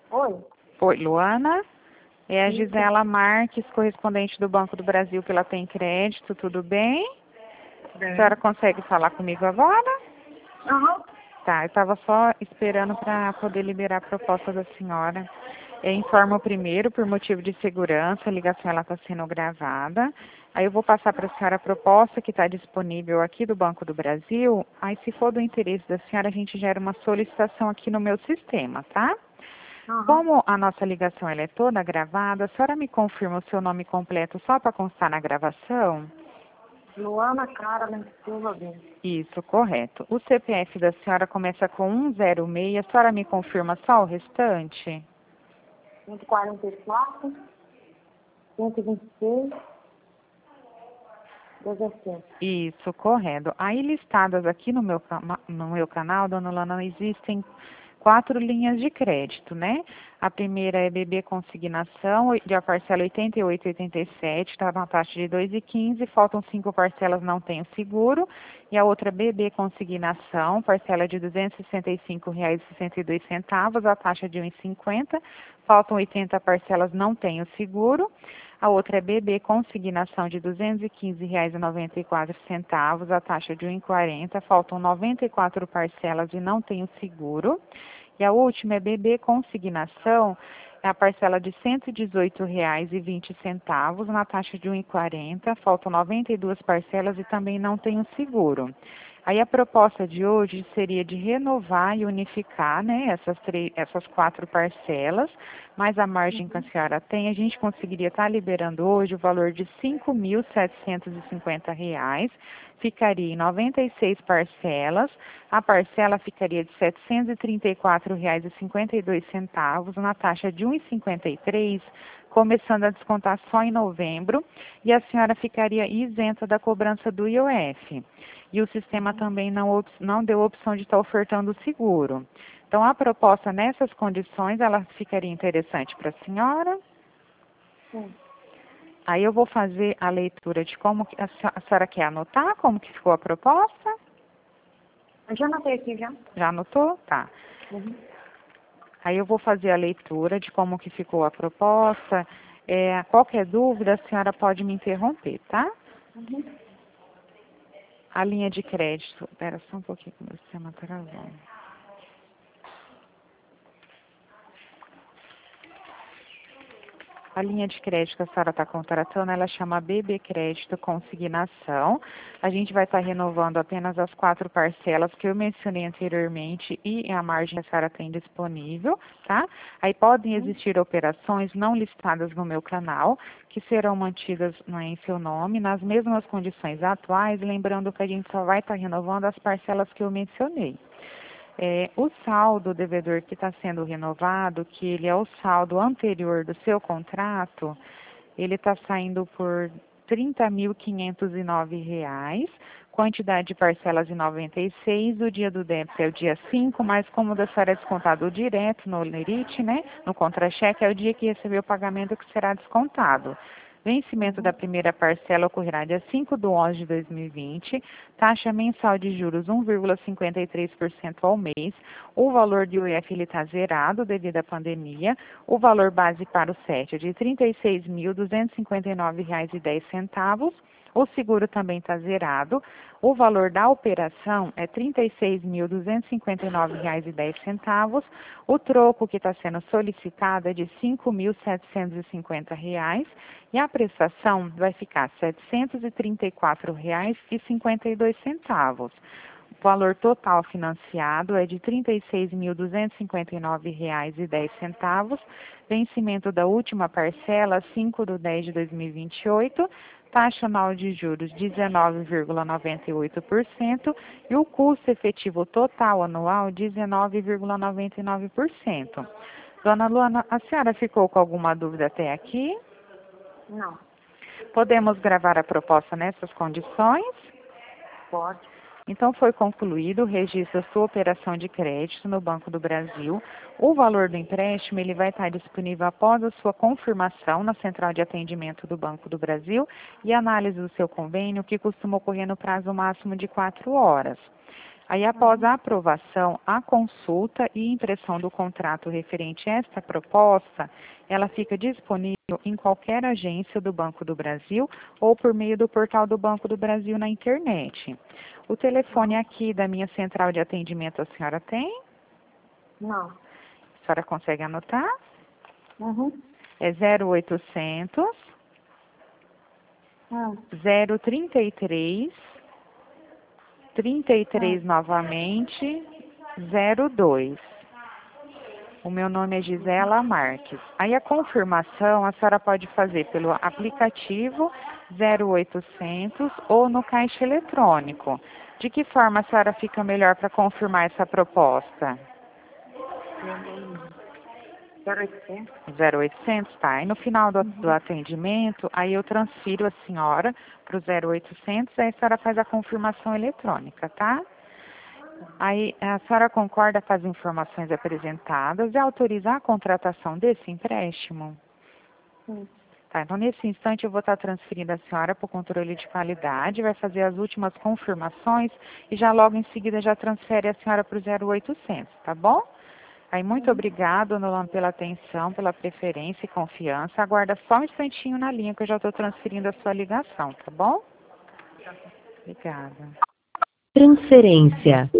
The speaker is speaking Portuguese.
Oi? Oi, Luana. É a Isso. Gisela Marques, correspondente do Banco do Brasil, que ela tem crédito, tudo bem? Bem. A senhora consegue falar comigo agora? Aham. Tá, eu estava só esperando para poder liberar a proposta da senhora. Eu informo primeiro, por motivo de segurança, a ligação está sendo gravada. Aí eu vou passar para a senhora a proposta que está disponível aqui do Banco do Brasil. Aí, se for do interesse da senhora, a gente gera uma solicitação aqui no meu sistema, tá? Aham. Como a nossa ligação ela é toda gravada, a senhora me confirma o seu nome completo só para constar na gravação? Luana Carmen Silva Bem. Isso, correto. O CPF da senhora começa com 106, a senhora me confirma só o restante? 144, 126, 17. Isso, correto. Aí listadas aqui no meu canal, dona Lana, existem 4 linhas de crédito, né? A primeira é BB Consignação, a parcela 88,87, está na taxa de 2,15, faltam 5 parcelas, não tem o seguro. E a outra BB Consignação, parcela de R$ 265,62, a taxa de 1,50, faltam 80 parcelas, não tem o seguro. A outra é BB Consignação de R$ 215,94, a taxa de 1,40, faltam 94 parcelas e não tem o seguro. E a última é BB Consignação, é a parcela de R$ 118,20, na taxa de 1,40, faltam 92 parcelas e também não tem o seguro. Aí a proposta de hoje seria de renovar e unificar, né, essas 4 parcelas, mas a margem que a senhora tem, a gente conseguiria estar liberando hoje o valor de R$ 5.750, ficaria em 96 parcelas, a parcela ficaria de R$ 734,52, na taxa de 1,53, começando a descontar só em novembro, e a senhora ficaria isenta da cobrança do IOF. E o sistema também não deu opção de estar ofertando o seguro. Então, a proposta nessas condições, ela ficaria interessante para a senhora? Sim. Aí eu vou fazer a leitura de como que a senhora quer anotar, como que ficou a proposta? Eu já anotei aqui já. Já anotou? Tá. Uhum. Aí eu vou fazer a leitura de como que ficou a proposta. Qualquer dúvida, a senhora pode me interromper, tá? Uhum. A linha de crédito. Espera só um pouquinho que o meu sistema travou. A linha de crédito que a senhora está contratando, ela chama BB Crédito Consignação. A gente vai estar renovando apenas as 4 parcelas que eu mencionei anteriormente e a margem que a senhora tem disponível, tá? Aí podem existir operações não listadas no meu canal, que serão mantidas em seu nome, nas mesmas condições atuais, lembrando que a gente só vai estar renovando as parcelas que eu mencionei. O saldo devedor que está sendo renovado, que ele é o saldo anterior do seu contrato, ele está saindo por R$ 30.509, quantidade de parcelas de 96, o dia do débito é o dia 5, mas como da senhora é descontado direto no LERIT, né, no contra-cheque, é o dia que recebeu o pagamento que será descontado. Vencimento da primeira parcela ocorrerá dia 5/11 de 2020, taxa mensal de juros 1,53% ao mês, o valor de UF está zerado devido à pandemia, o valor base para o SET é de R$ 36.259,10, o seguro também está zerado, o valor da operação é R$ 36.259,10, o troco que está sendo solicitado é de R$ 5.750 e a prestação vai ficar R$ 734,52. O valor total financiado é de R$ 36.259,10, vencimento da última parcela 5/10 de 2028, taxa anual de juros 19,98% e o custo efetivo total anual 19,99%. Dona Luana, a senhora ficou com alguma dúvida até aqui? Não. Podemos gravar a proposta nessas condições? Pode. Então, foi concluído o registro da sua operação de crédito no Banco do Brasil. O valor do empréstimo ele vai estar disponível após a sua confirmação na central de atendimento do Banco do Brasil e análise do seu convênio, que costuma ocorrer no prazo máximo de 4 horas. Aí, após a aprovação, a consulta e impressão do contrato referente a esta proposta, ela fica disponível em qualquer agência do Banco do Brasil ou por meio do portal do Banco do Brasil na internet. O telefone aqui da minha central de atendimento a senhora tem? Não. A senhora consegue anotar? Uhum. É 0800 033 33 novamente 02. O meu nome é Gisela Marques. Aí a confirmação a senhora pode fazer pelo aplicativo 0800 ou no caixa eletrônico. De que forma a senhora fica melhor para confirmar essa proposta? 0800. 0800, tá? E no final do atendimento, aí eu transfiro a senhora para o 0800, aí a senhora faz a confirmação eletrônica, tá? Aí a senhora concorda com as informações apresentadas e autoriza a contratação desse empréstimo? Sim. Tá, então nesse instante eu vou estar transferindo a senhora para o controle de qualidade, vai fazer as últimas confirmações e já logo em seguida já transfere a senhora para o 0800, tá bom? Aí, muito obrigada, dona Lona, pela atenção, pela preferência e confiança. Aguarda só um instantinho na linha que eu já estou transferindo a sua ligação, tá bom? Obrigada. Transferência.